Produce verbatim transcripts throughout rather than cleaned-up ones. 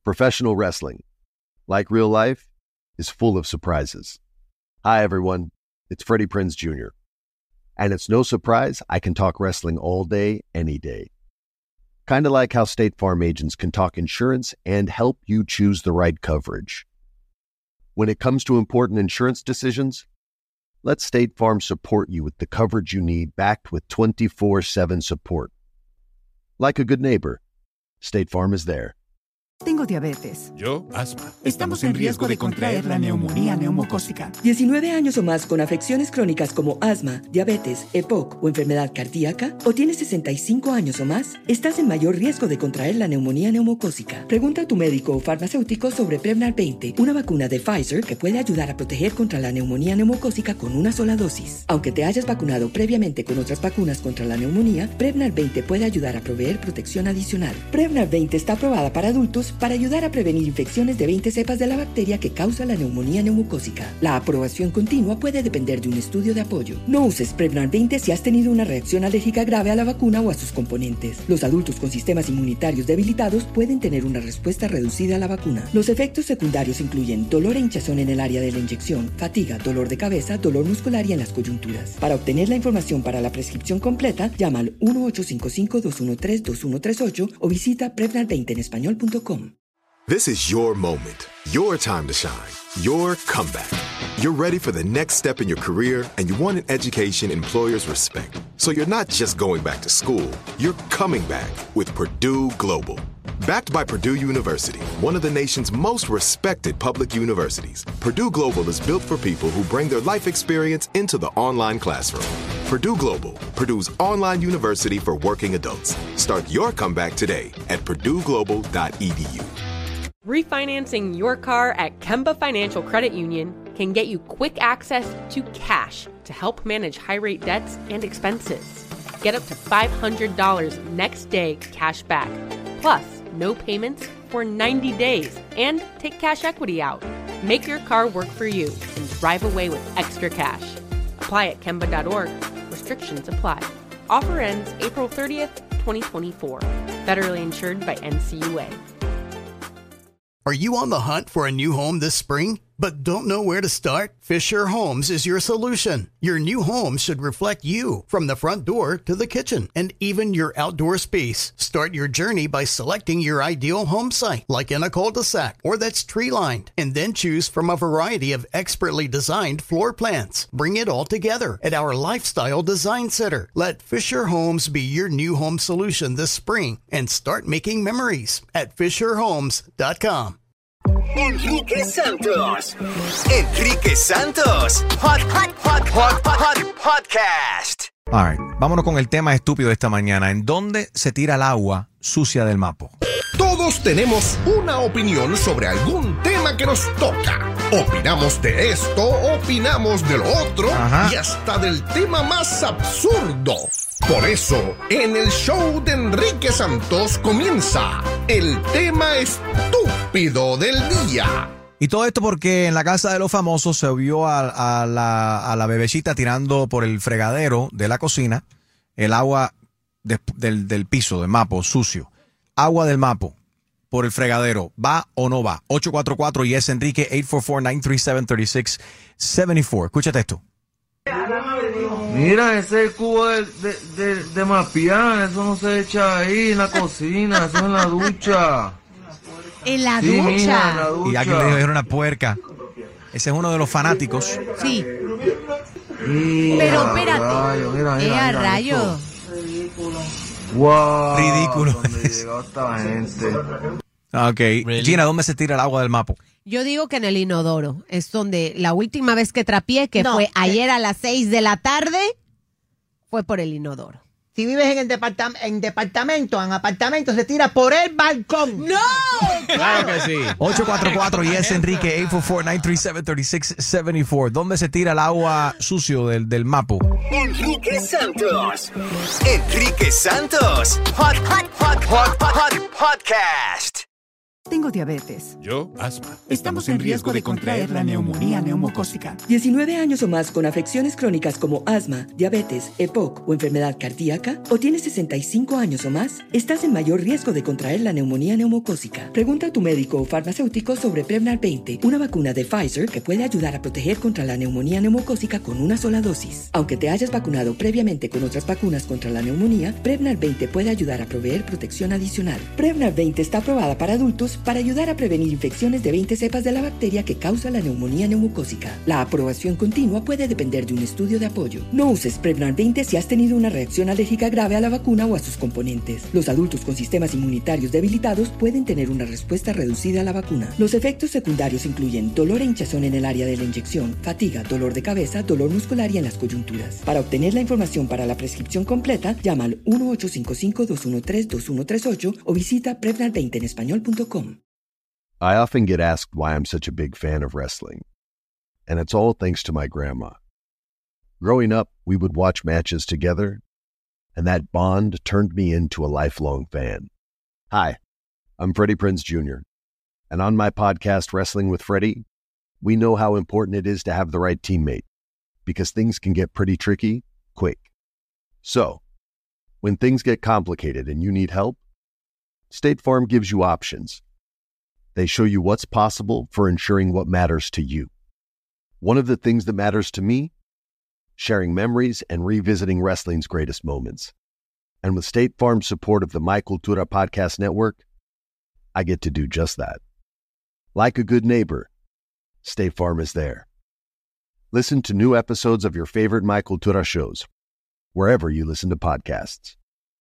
Professional wrestling, like real life, is full of surprises. Hi, everyone. It's Freddie Prinze Junior And it's no surprise I can talk wrestling all day, any day. Kind of like how State Farm agents can talk insurance and help you choose the right coverage. When it comes to important insurance decisions, let State Farm support you with the coverage you need, backed with twenty-four seven support. Like a good neighbor, State Farm is there. Tengo diabetes. Yo, asma. Estamos en riesgo de contraer la neumonía neumocócica. diecinueve años o más con afecciones crónicas como asma, diabetes, E P O C o enfermedad cardíaca, o tienes sesenta y cinco años o más, estás en mayor riesgo de contraer la neumonía neumocócica. Pregunta a tu médico o farmacéutico sobre Prevnar veinte, una vacuna de Pfizer que puede ayudar a proteger contra la neumonía neumocócica con una sola dosis. Aunque te hayas vacunado previamente con otras vacunas contra la neumonía, Prevnar veinte puede ayudar a proveer protección adicional. Prevnar veinte está aprobada para adultos para ayudar a prevenir infecciones de veinte cepas de la bacteria que causa la neumonía neumocócica. La aprobación continua puede depender de un estudio de apoyo. No uses Prevnar veinte si has tenido una reacción alérgica grave a la vacuna o a sus componentes. Los adultos con sistemas inmunitarios debilitados pueden tener una respuesta reducida a la vacuna. Los efectos secundarios incluyen dolor e hinchazón en el área de la inyección, fatiga, dolor de cabeza, dolor muscular y en las coyunturas. Para obtener la información para la prescripción completa, llama al uno ocho cinco cinco, dos uno tres, dos uno tres ocho o visita prevnar veinte en español punto com. This is your moment, your time to shine, your comeback. You're ready for the next step in your career, and you want an education employers respect. So you're not just going back to school, you're coming back with Purdue Global. Backed by Purdue University, one of the nation's most respected public universities, Purdue Global is built for people who bring their life experience into the online classroom. Purdue Global, Purdue's online university for working adults. Start your comeback today at purdue global dot e d u. Refinancing your car at Kemba Financial Credit Union can get you quick access to cash to help manage high-rate debts and expenses. Get up to five hundred dollars next day cash back, plus no payments for ninety days, and take cash equity out. Make your car work for you and drive away with extra cash. Apply at kemba dot org. Restrictions apply. Offer ends April thirtieth, twenty twenty-four. Federally insured by N C U A. Are you on the hunt for a new home this spring, but don't know where to start? Fisher Homes is your solution. Your new home should reflect you, from the front door to the kitchen, and even your outdoor space. Start your journey by selecting your ideal home site, like in a cul-de-sac or that's tree-lined, and then choose from a variety of expertly designed floor plans. Bring it all together at our Lifestyle Design Center. Let Fisher Homes be your new home solution this spring, and start making memories at fisher homes dot com. Enrique Santos. Enrique Santos. Hot, hot, hot, hot, hot, podcast. All right, vámonos con el tema estúpido de esta mañana. ¿En dónde se tira el agua sucia del Mapo? Todos tenemos una opinión sobre algún tema que nos toca. Opinamos de esto, opinamos de lo otro. Ajá. Y hasta del tema más absurdo. Por eso, en el show de Enrique Santos comienza el tema estúpido del día. Y todo esto porque en la casa de los famosos se vio a, a, la, a la bebecita tirando por el fregadero de la cocina el agua de, del, del piso, del Mapo, sucio. Agua del Mapo por el fregadero. ¿Va o no va? ocho cuatro cuatro y es Enrique, ocho cuatro cuatro, nueve tres siete, tres seis siete cuatro. Escúchate esto. Mira, ese es el cubo de, de, de, de Mapián, eso no se echa ahí en la cocina, eso es en la ducha. ¿En la, sí, ducha? Mija, en la ducha? Y aquí le dijo que era una puerca. Ese es uno de los fanáticos. Sí. Y Pero espérate. Rayo, mira, mira, ¡Eh, a mira, rayo! Ridículo. Wow. Ridículo. ¿Dónde llegó esta gente? Ok. Really? Gina, ¿dónde se tira el agua del Mapo? Yo digo que en el inodoro. Es donde la última vez que trapié, que No, fue ayer eh. a las seis de la tarde, fue por el inodoro. Si vives en el departam- en departamento, en apartamento, se tira por el balcón. ¡No! Claro que sí. ocho cuatro cuatro y es Enrique, ocho cuatro cuatro, nueve tres siete, tres seis siete cuatro. ¿Dónde se tira el agua sucio del, del Mapo? Enrique Santos. Enrique Santos. Hot, hot, hot, hot, hot, hot podcast. Tengo tengo diabetes. Yo, asma. Estamos en riesgo de contraer la neumonía neumocócica. diecinueve años o más con afecciones crónicas como asma, diabetes, E P O C o enfermedad cardíaca, o tienes sesenta y cinco años o más, estás en mayor riesgo de contraer la neumonía neumocócica. Pregunta a tu médico o farmacéutico sobre Prevnar veinte, una vacuna de Pfizer que puede ayudar a proteger contra la neumonía neumocócica con una sola dosis. Aunque te hayas vacunado previamente con otras vacunas contra la neumonía, Prevnar veinte puede ayudar a proveer protección adicional. Prevnar veinte está aprobada para adultos para ayudar a prevenir infecciones de veinte cepas de la bacteria que causa la neumonía neumocócica. La aprobación continua puede depender de un estudio de apoyo. No uses Prevnar veinte si has tenido una reacción alérgica grave a la vacuna o a sus componentes. Los adultos con sistemas inmunitarios debilitados pueden tener una respuesta reducida a la vacuna. Los efectos secundarios incluyen dolor e hinchazón en el área de la inyección, fatiga, dolor de cabeza, dolor muscular y en las coyunturas. Para obtener la información para la prescripción completa, llama al uno ocho cinco cinco, dos uno tres, dos uno tres ocho o visita prevnar veinte en español punto com. I often get asked why I'm such a big fan of wrestling, and it's all thanks to my grandma. Growing up, we would watch matches together, and that bond turned me into a lifelong fan. Hi, I'm Freddie Prinze Junior, and on my podcast, Wrestling with Freddie, we know how important it is to have the right teammate, because things can get pretty tricky quick. So, when things get complicated and you need help, State Farm gives you options. They show you what's possible for ensuring what matters to you. One of the things that matters to me, sharing memories and revisiting wrestling's greatest moments. And with State Farm's support of the My Cultura Podcast Network, I get to do just that. Like a good neighbor, State Farm is there. Listen to new episodes of your favorite My Cultura shows, wherever you listen to podcasts.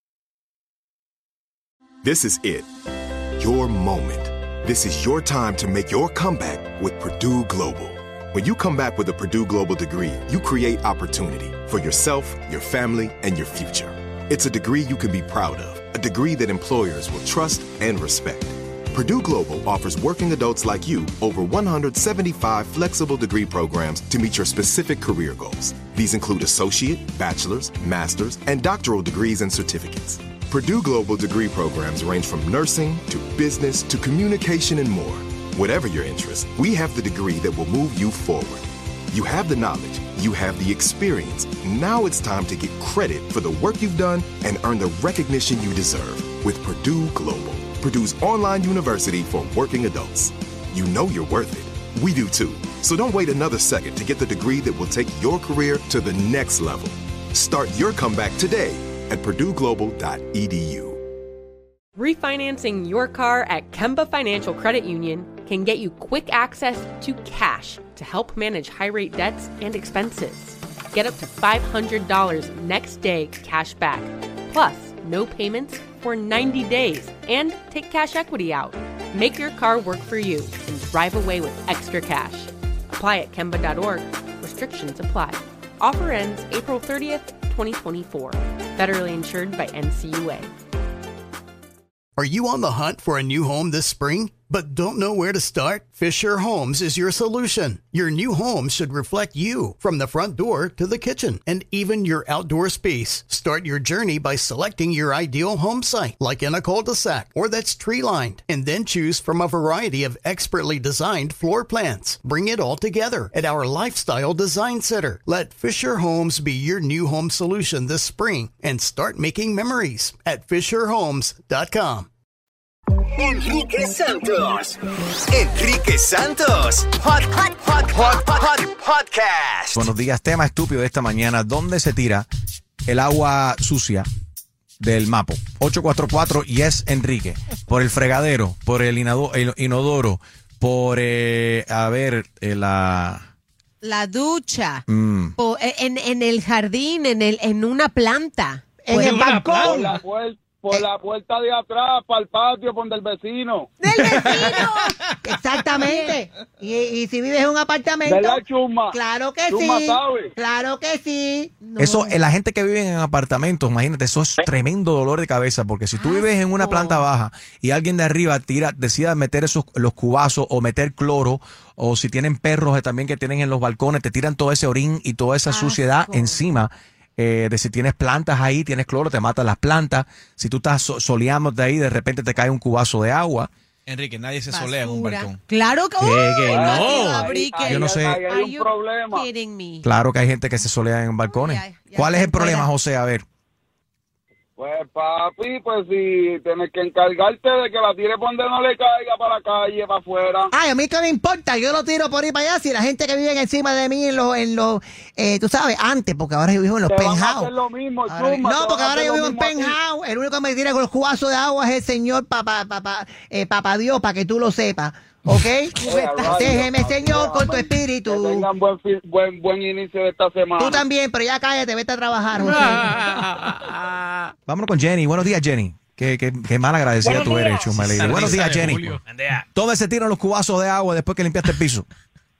This is it. Your moment. This is your time to make your comeback with Purdue Global. When you come back with a Purdue Global degree, you create opportunity for yourself, your family, and your future. It's a degree you can be proud of, a degree that employers will trust and respect. Purdue Global offers working adults like you over one hundred seventy-five flexible degree programs to meet your specific career goals. These include associate, bachelor's, master's, and doctoral degrees and certificates. Purdue Global degree programs range from nursing to business to communication and more. Whatever your interest, we have the degree that will move you forward. You have the knowledge, you have the experience. Now it's time to get credit for the work you've done and earn the recognition you deserve with Purdue Global, Purdue's online university for working adults. You know you're worth it. We do too. So don't wait another second to get the degree that will take your career to the next level. Start your comeback today at purdue global dot e d u. Refinancing your car at Kemba Financial Credit Union can get you quick access to cash to help manage high-rate debts and expenses. Get up to five hundred dollars next day cash back, plus no payments for ninety days, and take cash equity out. Make your car work for you and drive away with extra cash. Apply at kemba dot org. Restrictions apply. Offer ends April thirtieth, twenty twenty-four. Federally insured by N C U A. Are you on the hunt for a new home this spring, but don't know where to start? Fisher Homes is your solution. Your new home should reflect you, from the front door to the kitchen, and even your outdoor space. Start your journey by selecting your ideal home site, like in a cul-de-sac or that's tree-lined, and then choose from a variety of expertly designed floor plans. Bring it all together at our Lifestyle Design Center. Let Fisher Homes be your new home solution this spring and start making memories at fisher homes dot com. Enrique Santos. Enrique Santos. Hot, hot, hot, hot, hot, podcast. Buenos días, tema estúpido de esta mañana. ¿Dónde se tira el agua sucia del Mapo? ocho cuatro cuatro, yes, Enrique. Por el fregadero, por el, inado, el inodoro, por, eh, a ver, eh, la... La ducha, Mm. por- en, en el jardín, en, el, en una planta. En Pues, el balcón. Por la, puer- por la puerta de atrás, para el patio, por del vecino. Exactamente. Y, y si vives en un apartamento. ¿Verdad, Chuma? Claro que Chuma sí. sabe. Claro que sí. Eso, eh, la gente que vive en apartamentos, imagínate, eso es tremendo dolor de cabeza, porque si tú vives en una planta baja y alguien de arriba tira, decida meter esos los cubazos o meter cloro, o si tienen perros eh, también que tienen en los balcones, te tiran todo ese orín y toda esa suciedad encima. Eh, de si tienes plantas ahí, tienes cloro, te matan las plantas. Si tú estás so- soleándote ahí, de repente te cae un cubazo de agua. Enrique, nadie se solea en un balcón. Claro que, ¿Qué, qué? ¡Oh! No. Abrí que- Yo no sé. Ahí hay Are un you problema. kidding me? Claro que hay gente que se solea en balcones. ya- ya ¿Cuál es el está problema, fuera. José? A ver. Pues papi, pues si tienes que encargarte de que la tire por donde no le caiga para la calle, para afuera. Ay, a mí que me importa, yo lo tiro por ahí para allá. Si la gente que vive encima de mí en los, en los eh, tú sabes, antes, porque ahora yo vivo en los Te van a penthouse. hacer lo mismo, Ahora- Chuma, no, te porque van a ahora hacer yo lo vivo en mismo a ti. penthouse. El único que me tira con el cubazo de agua es el señor papá, papá, eh, papá Dios, para que tú lo sepas. ¿Ok? Déjeme, Señor, con tu Que espíritu. tengan buen, fi- buen, buen inicio de esta semana. Tú también, pero ya cállate, vete a trabajar, José. Vámonos con Jenny. Buenos días, Jenny. Qué, qué, qué mal agradecida Buenos tú eres, días. Chuma Lady. Esa Buenos risa días, de Jenny. Julio. Tome se tiran los cubazos de agua después que limpiaste el piso.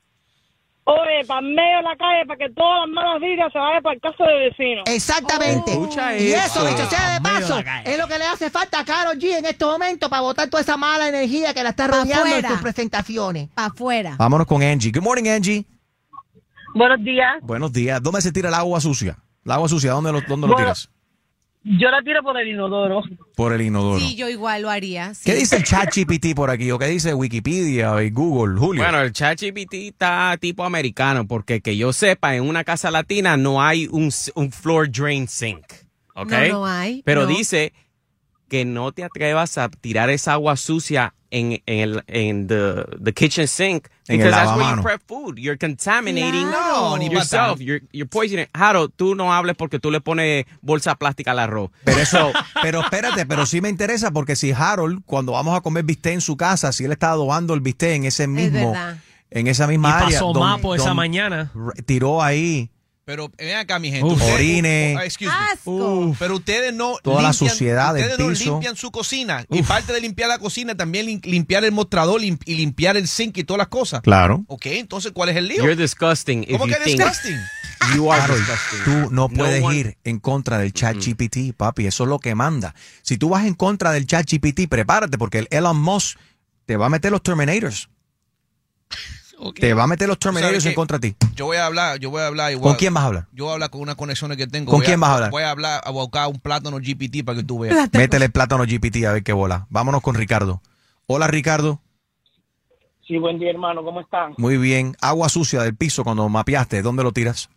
Oye, para medio de la calle, para que todas las malas vibras se vayan para el caso del vecino. Exactamente. Escucha y eso. eso, dicho sea de Medio de paso, la calle. es lo que le hace falta a Karol G en estos momentos para botar toda esa mala energía que la está Pa' rodeando en afuera. sus presentaciones. Para afuera. Vámonos con Angie. Good morning, Angie. Buenos días. Buenos días. ¿Dónde se tira el agua sucia? El agua sucia, ¿dónde lo, dónde lo Bueno, tiras? Yo la tiro por el inodoro. Por el inodoro. Sí, yo igual lo haría. sí. ¿Qué dice el ChatGPT por aquí? ¿O qué dice Wikipedia y Google, Julio? Bueno, el ChatGPT está tipo americano porque que yo sepa, en una casa latina no hay un, un floor drain sink, ¿ok? No, no hay, Pero no. dice que no te atrevas a tirar esa agua sucia en, en, el, en the, the kitchen sink En el because that's where you lavamano. prep food. You're contaminating Claro. No, ni pa' yourself. tanto. You're, you're poisoning. Jaro, tú no hables porque tú le pones bolsa plástica al arroz. Pero eso, pero espérate, pero sí me interesa porque si Harold, cuando vamos a comer bistec en su casa, si él está adobando el bistec en ese mismo, verdad. en esa misma Y área, pasó don- mapo esa don- mañana. r- tiró ahí Pero ven acá, mi gente. Uf. Ustedes- Orine. oh, excuse me. Asco. Uf. Pero ustedes no Toda la limpian- suciedad del ustedes no piso. limpian su cocina. Y parte de limpiar la cocina también lim- limpiar el mostrador lim- y limpiar el sink y todas las cosas. Claro. Ok, entonces, ¿cuál es el lío? You're disgusting if ¿Cómo you que think disgusting? you are Harold, disgusting. tú no No puedes one- ir en contra del ChatGPT, papi. Eso es lo que manda. Si tú vas en contra del ChatGPT, prepárate porque el Elon Musk te va a meter los Terminators. Te va a meter los Terminators qué? en contra de ti. Yo voy a hablar, yo voy a hablar. y voy ¿Con a- quién vas a hablar? Yo voy a hablar con unas conexiones que tengo. ¿Con Voy quién vas a hablar? Voy a hablar, a buscar un plátano G P T para que tú veas. Métele el plátano G P T a ver qué bola. Vámonos con Ricardo. Hola, Ricardo. Sí, buen día, hermano. ¿Cómo están? Muy bien. Agua sucia del piso cuando mapeaste. ¿Dónde lo tiras?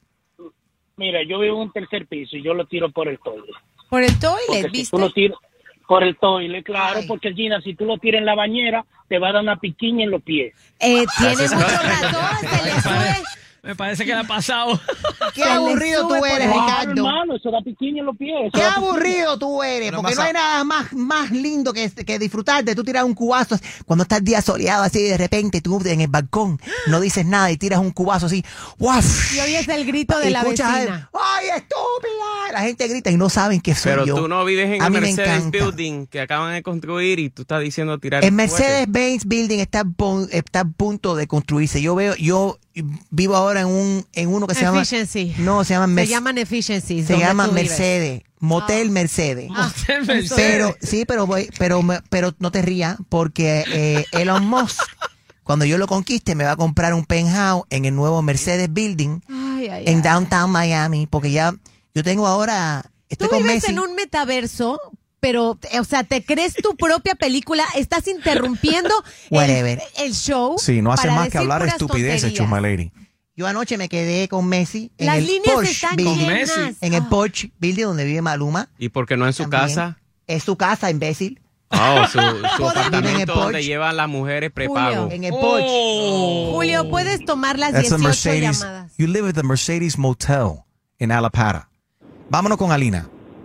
Mira, yo vivo en un tercer piso y yo lo tiro por el toilet. Por el Porque toilet, si ¿viste? tú lo tiras por el toilet, claro, porque Gina, si tú lo tiras en la bañera, te va a dar una piquiña en los pies. Eh, tiene mucho razón, se le sube. Me parece que le ha pasado. Qué aburrido tú eres, Claro, Ricardo. hermano, eso da piquiña en los pies. eso Qué da piquiña. aburrido tú eres, Pero porque más no a- hay nada más, más lindo que, que disfrutar de tú tirar un cubazo cuando estás día soleado así de repente tú en el balcón no dices nada y tiras un cubazo así, ¡guaf! Y oyes el grito de Y la escuchas, vecina. ¡ay, estúpida! La gente grita y no saben que soy Pero yo. tú no vives en A el mí me Mercedes encanta. Building que acaban de construir y tú estás diciendo tirar El cohetes. Mercedes-Benz Building está, a pon- está a punto de construirse. Yo veo, yo vivo ahora en un en uno que se llama Efficiency. no se llama Se Merc- llaman efficiencies. se donde llama tú vives. Mercedes, Motel Mercedes. Ah, eso Pero es. sí, pero voy, pero me- pero no te rías porque eh, Elon Musk cuando yo lo conquiste me va a comprar un penthouse en el nuevo Mercedes Building Ay, ay, en ay. downtown Miami porque ya yo tengo ahora estoy Tú con vives Messi. en un metaverso, pero, o sea, te crees tu propia película, estás interrumpiendo el, Whatever. el show. Sí, no hace para más que decir hablar puras estupideces, tonterías. Chuma Lady. Yo anoche me quedé con Messi en Las el líneas Porsche están Building, llenas. en el Ah. Porsche Building donde vive Maluma. ¿Y por qué no en su También. casa? Es su casa, imbécil. Oh, su, su Vive en el apartamento donde Porsche. llevan las mujeres prepago. En el Porsche. Julio, puedes tomar las That's a dieciocho Mercedes. llamadas. You live at the Mercedes Motel in Alapata. Vámonos con Alina.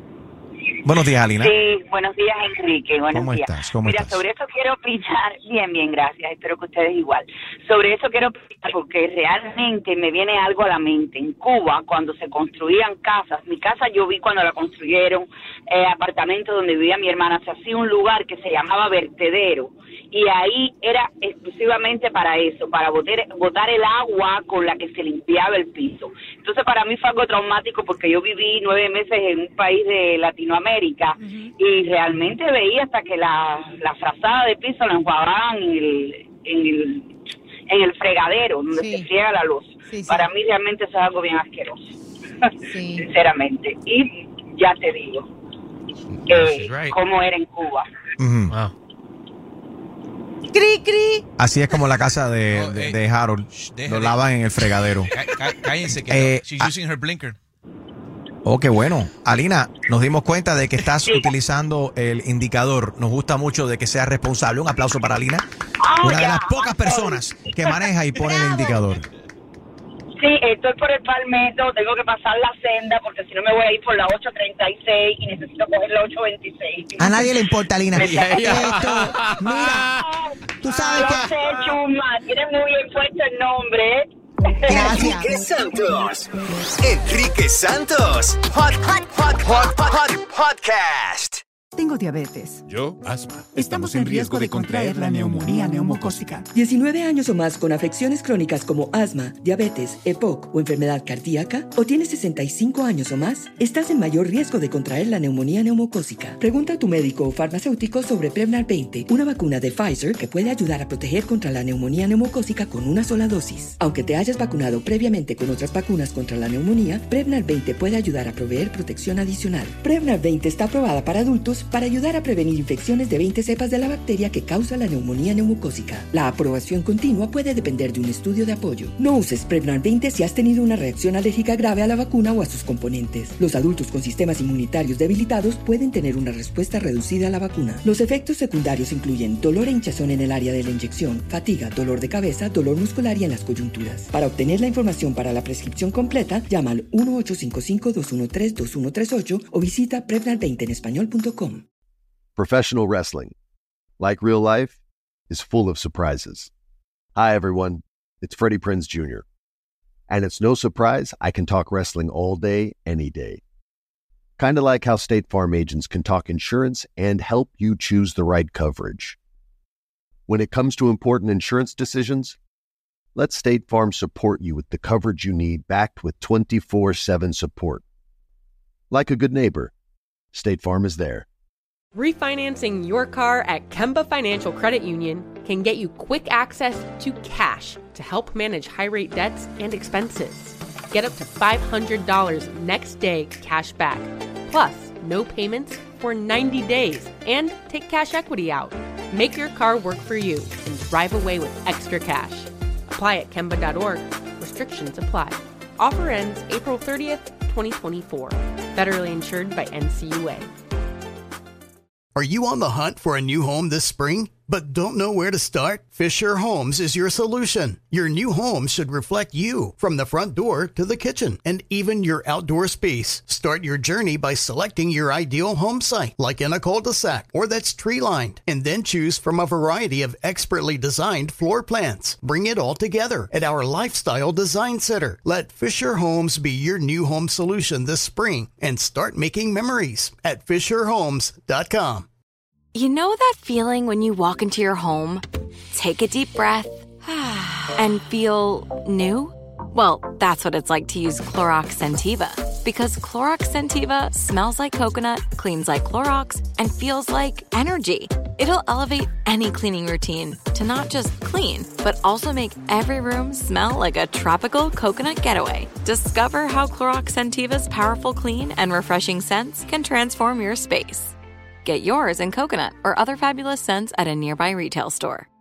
Buenos días, Alina. Sí, buenos días, Enrique. Buenos ¿Cómo días. estás? ¿Cómo Mira, estás? sobre eso quiero opinar. Bien, bien, gracias. Espero que ustedes igual. Sobre eso quiero opinar porque realmente me viene algo a la mente. En Cuba, cuando se construían casas, mi casa yo vi cuando la construyeron, eh, apartamento donde vivía mi hermana, se hacía un lugar que se llamaba vertedero. Y ahí era exclusivamente para eso, para botar, botar el agua con la que se limpiaba el piso. Entonces para mí fue algo traumático porque yo viví nueve meses en un país de Latinoamérica y realmente veía hasta que la, la frazada de piso la enjuagaban en el, en el, en el fregadero, donde Sí. se friega la luz. Sí, sí. Para mí realmente eso es algo bien asqueroso, sinceramente. Y ya te digo, eh, She's right. cómo era en Cuba. Ujú. Cri, cri. Así es como la casa de, No, de, eh, de Harold. déjale. Lo lavan en el fregadero. Cá- cá- Cállense que Eh, she's ah. using her blinker. Oh, qué bueno. Alina, nos dimos cuenta de que estás utilizando el indicador. Nos gusta mucho de que seas responsable. Un aplauso para Alina. Una de las pocas personas que maneja y pone el indicador. Sí, estoy por el Palmetto, tengo que pasar la senda porque si no me voy a ir por la ocho treinta y seis y necesito coger la ocho veintiséis. A nadie le importa, Lina. Me está- Esto, mira, tú sabes Yo que... sé, Chuma, tienes muy bien puesto el nombre, ¿eh? Enrique Santos. Enrique Santos. Hot, hot, hot, hot, hot, hot podcast. Tengo diabetes. Yo, asma. Estamos en riesgo de contraer la neumonía neumocócica. diecinueve años o más con afecciones crónicas como asma, diabetes, E P O C o enfermedad cardíaca, o tienes sesenta y cinco años o más, estás en mayor riesgo de contraer la neumonía neumocócica. Pregunta a tu médico o farmacéutico sobre Prevnar veinte, una vacuna de Pfizer que puede ayudar a proteger contra la neumonía neumocócica con una sola dosis. Aunque te hayas vacunado previamente con otras vacunas contra la neumonía, Prevnar veinte puede ayudar a proveer protección adicional. Prevnar veinte está aprobada para adultos para ayudar a prevenir infecciones de veinte cepas de la bacteria que causa la neumonía neumocócica. La aprobación continua puede depender de un estudio de apoyo. No uses Prevnar veinte si has tenido una reacción alérgica grave a la vacuna o a sus componentes. Los adultos con sistemas inmunitarios debilitados pueden tener una respuesta reducida a la vacuna. Los efectos secundarios incluyen dolor e hinchazón en el área de la inyección, fatiga, dolor de cabeza, dolor muscular y en las coyunturas. Para obtener la información para la prescripción completa, llama al uno ocho cinco cinco, dos uno tres, dos uno tres ocho o visita prevnar veinte en español punto com. Professional wrestling, like real life, is full of surprises. Hi, everyone. It's Freddie Prinze Junior And it's no surprise I can talk wrestling all day, any day. Kind of like how State Farm agents can talk insurance and help you choose the right coverage. When it comes to important insurance decisions, let State Farm support you with the coverage you need, backed with twenty-four seven support. Like a good neighbor, State Farm is there. Refinancing your car at Kemba Financial Credit Union can get you quick access to cash to help manage high-rate debts and expenses. Get up to five hundred dollars next day cash back, plus no payments for ninety days, and take cash equity out. Make your car work for you and drive away with extra cash. Apply at Kemba dot org. Restrictions apply. Offer ends April thirtieth, twenty twenty-four. Federally insured by N C U A. Are you on the hunt for a new home this spring, but don't know where to start? Fisher Homes is your solution. Your new home should reflect you, from the front door to the kitchen, and even your outdoor space. Start your journey by selecting your ideal home site, like in a cul-de-sac or that's tree-lined, and then choose from a variety of expertly designed floor plans. Bring it all together at our Lifestyle Design Center. Let Fisher Homes be your new home solution this spring and start making memories at fisher homes dot com. You know that feeling when you walk into your home, take a deep breath, and feel new? Well, that's what it's like to use Clorox Scentiva. Because Clorox Scentiva smells like coconut, cleans like Clorox, and feels like energy. It'll elevate any cleaning routine to not just clean, but also make every room smell like a tropical coconut getaway. Discover how Clorox Scentiva's powerful clean and refreshing scents can transform your space. Get yours in coconut or other fabulous scents at a nearby retail store.